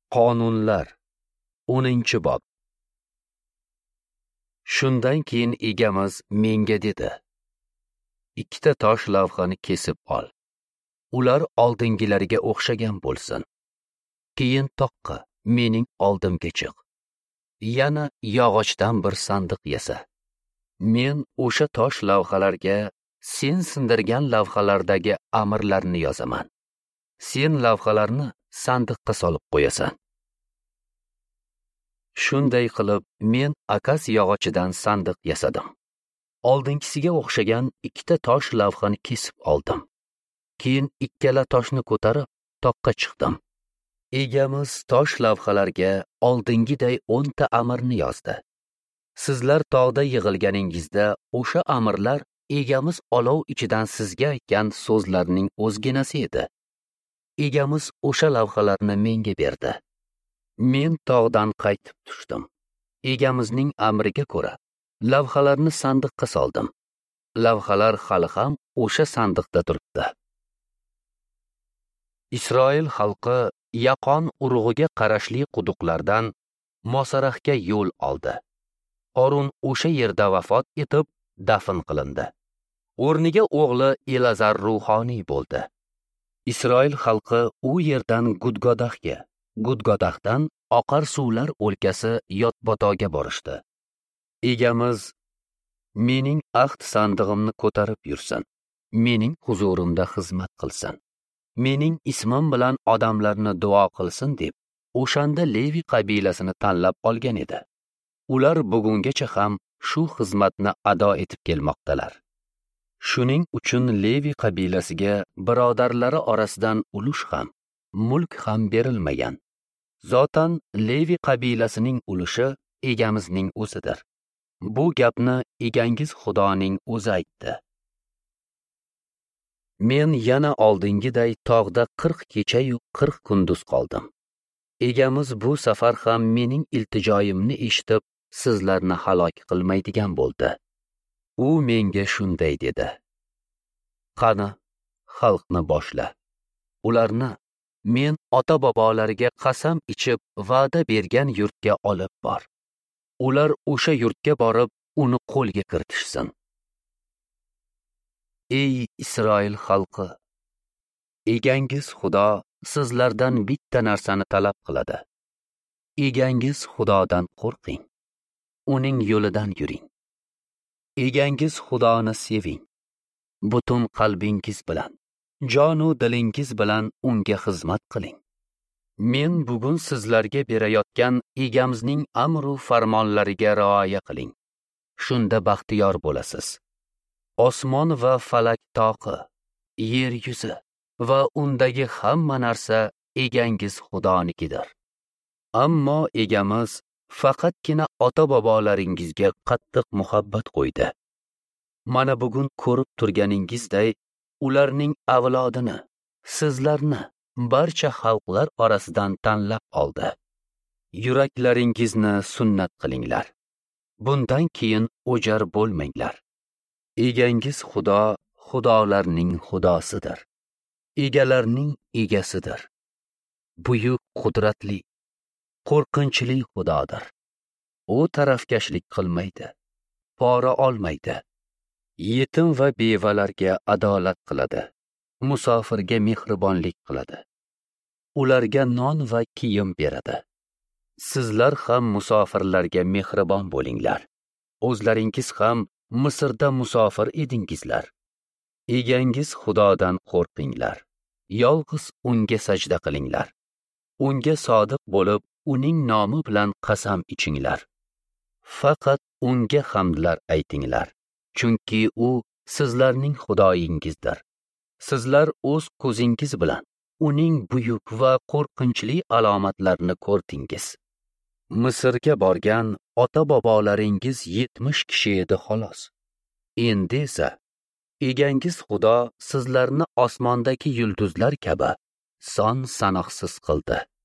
Qonunlar 10-bob. Shundan keyin egamiz menga dedi: ikkita tosh lavhani kesib ol. Ular oldingilariga o'xshagan bo'lsin. Keyin toqqa mening oldimga chiq. Yana yog'ochdan bir sandiq yasa. Men o'sha tosh lavhalarga sen sindirgan lavhalardagi amrlarni yozaman. Sen lavhalarni sandiqqa solib qo'yasan. Shunday qilib men akas yog'ochidan sandiq yasadim. Oldingisiga o'xshagan ikkita tosh lavhani kesib oldim. Keyin ikkala toshni ko'tarib toqqa chiqdim. Egamiz tosh lavhalarga oldingiday 10 ta amrni yozdi. Sizlar tog'da yig'ilganingizda o'sha amrlar egamiz olov ichidan sizga aytgan so'zlarning o'zginasi edi. Egamiz o'sha lavhalarni menga berdi. Men tog'dan qaytib tushdim. Egamizning amriga ko'ra lavhalarni sandiqqa soldim. Lavhalar hali ham o'sha sandiqda turibdi. Isroil xalqi Yaqon urug'iga qarashli quduqlardan Mosarahga yo'l oldi. Qorun o'sha yerda vafot etib dafn qilindi. O'rniga o'g'li Elazar ruhoniy bo'ldi. Isroil xalqi u yerdan Gudgodahga, Gudgodahdan oqar suvlar o'lkasi Yotbotoga borishdi. Egamiz mening ahd sandig'imni ko'tarib yursin, mening huzurimda xizmat qilsin, mening ismim bilan odamlarni duo qilsin deb o'shanda Levi qabilasini tanlab olgan edi. Ular bugungacha ham shu xizmatni ado etib kelmoqdalar. Shuning uchun Levi qabilasiga birodarlari orasidan ulush ham, mulk ham berilmagan. Zotan Levi qabilasining ulushi egamizning o'zidir. Bu gapni egangiz Xudoning o'zi aytdi. Men yana oldingiday tog'da 40 kecha-yu 40 kunduz qoldim. Egamiz bu safar ham mening iltijoyimni eshitib, sizlarni halok qilmaydigan bo'ldi. U menga shunday dedi: qani, xalqni boshla. Ularni men ota-bobolariga qasam ichib va'da bergan yurtga olib bor. Ular o'sha yurtga borib, uni qo'lga kiritishsin. Ey Isroil xalqi, egangiz Xudo sizlardan bitta narsani talab qiladi. Egangiz Xudodan qo'rqing, uning yo'lidan yuring. Egangiz Xudoni seving. Butun qalbingiz bilan, jon va dilingiz bilan unga xizmat qiling. Men bugun sizlarga berayotgan egamizning amru farmonlariga rioya qiling. Shunda baxtiyor bo'lasiz. Osmon va falak toqi, yer yuzi va undagi hamma narsa egangiz Xudonikidir. Ammo egamiz faqatgina ota-bobolaringizga qattiq muhabbat qo'ydi. Mana bugun ko'rib turganingizday, ularning avlodini, sizlarni barcha xalqlar orasidan tanlab oldi. Yuraklaringizni sunnat qilinglar. Bundan keyin o'jar bo'lmanglar. Egangiz Xudo xudolarning xudosidir. Egalarning egasidir. Buyuk qudratli, qo'rqinchli Xudodir. U tarafkashlik qilmaydi, pora olmaydi. Yetim va bevalarga adolat qiladi. Musofirga mehribonlik qiladi. Ularga non va kiyim beradi. Sizlar ham musofirlarga mehribon bo'linglar. O'zlaringiz ham Misrda musofir edingizlar. Egangiz Xudodan qo'rqinglar. Yolg'iz unga sajda qilinglar. Unga sodiq bo'lib, uning nomi bilan qasam ichinglar. Faqat unga hamdlar aytinglar. Chunki u sizlarning Xudoyingizdir. Sizlar o'z ko'zingiz bilan uning buyuk va qo'rqinchli alomatlarini ko'rdingiz. Misrga borgan ota-bobolaringiz 70 kishi edi xolos. Endi esa egangiz Xudo sizlarni osmondagi yulduzlar kabi son sanoqsiz qildi.